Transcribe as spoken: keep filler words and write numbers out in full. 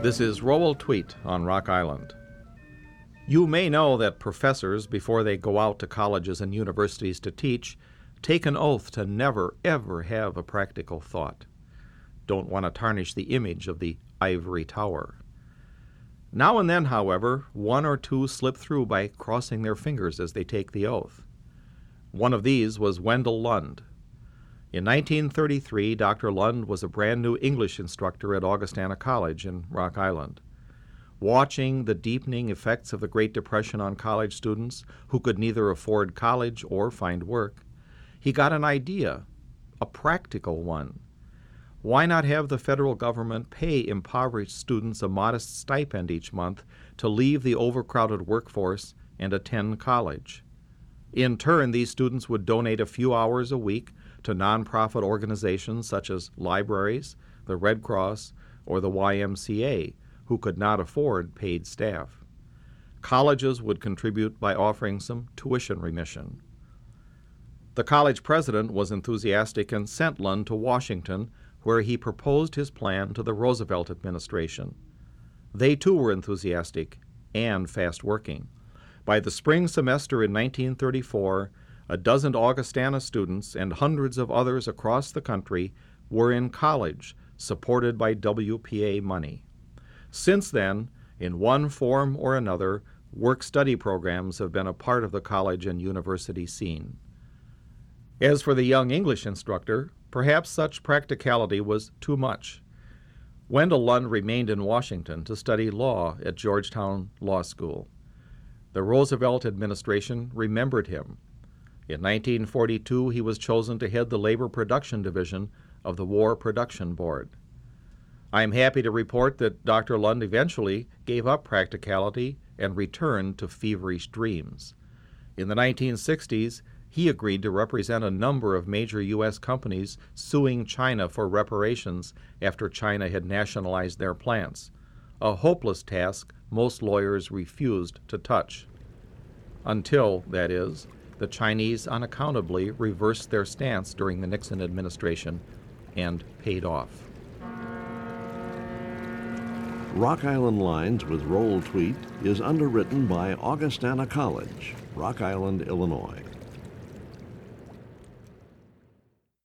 This is Rowell Tweet on Rock Island. You may know that professors, before they go out to colleges and universities to teach, take an oath to never, ever have a practical thought. Don't want to tarnish the image of the ivory tower. Now and then, however, one or two slip through by crossing their fingers as they take the oath. One of these was Wendell Lund. In nineteen thirty-three, Doctor Lund was a brand new English instructor at Augustana College in Rock Island. Watching the deepening effects of the Great Depression on college students who could neither afford college or find work, he got an idea, a practical one. Why not have the federal government pay impoverished students a modest stipend each month to leave the overcrowded workforce and attend college? In turn, these students would donate a few hours a week to nonprofit organizations such as libraries, the Red Cross, or the Y M C A, who could not afford paid staff. Colleges would contribute by offering some tuition remission. The college president was enthusiastic and sent Lund to Washington, where he proposed his plan to the Roosevelt administration. They too were enthusiastic and fast-working. By the spring semester in nineteen thirty-four, a dozen Augustana students and hundreds of others across the country were in college, supported by W P A money. Since then, in one form or another, work-study programs have been a part of the college and university scene. As for the young English instructor, perhaps such practicality was too much. Wendell Lund remained in Washington to study law at Georgetown Law School. The Roosevelt administration remembered him. In nineteen forty-two, he was chosen to head the Labor Production Division of the War Production Board. I am happy to report that Doctor Lund eventually gave up practicality and returned to feverish dreams. In the nineteen sixties, he agreed to represent a number of major U S companies suing China for reparations after China had nationalized their plants, a hopeless task most lawyers refused to touch. Until, that is, the Chinese unaccountably reversed their stance during the Nixon administration and paid off. Rock Island Lines with Rowell Tweet is underwritten by Augustana College, Rock Island, Illinois.